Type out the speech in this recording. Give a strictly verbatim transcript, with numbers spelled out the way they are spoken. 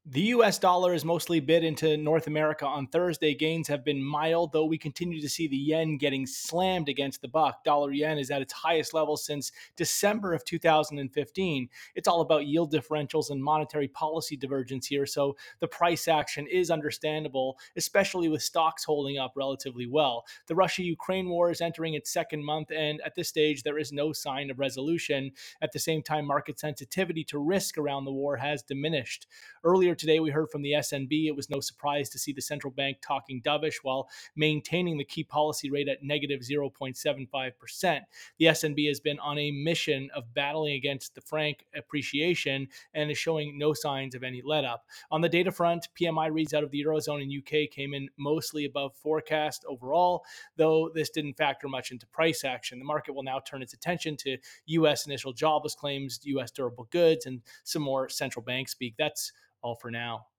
The U S dollar is mostly bid into North America on Thursday. Gains have been mild, though we continue to see the yen getting slammed against the buck. Dollar yen is at its highest level since December of two thousand fifteen. It's all about yield differentials and monetary policy divergence here, so the price action is understandable, especially with stocks holding up relatively well. The Russia Ukraine war is entering its second month, and at this stage, there is no sign of resolution. At the same time, market sensitivity to risk around the war has diminished. Earlier today, we heard from the S N B. It was no surprise to see the central bank talking dovish while maintaining the key policy rate at negative zero point seven five percent. The S N B has been on a mission of battling against the franc appreciation and is showing no signs of any let up. On the data front, P M I reads out of the Eurozone and U K came in mostly above forecast overall, though this didn't factor much into price action. The market will now turn its attention to U S initial jobless claims, U S durable goods, and some more central bank speak. That's all for now.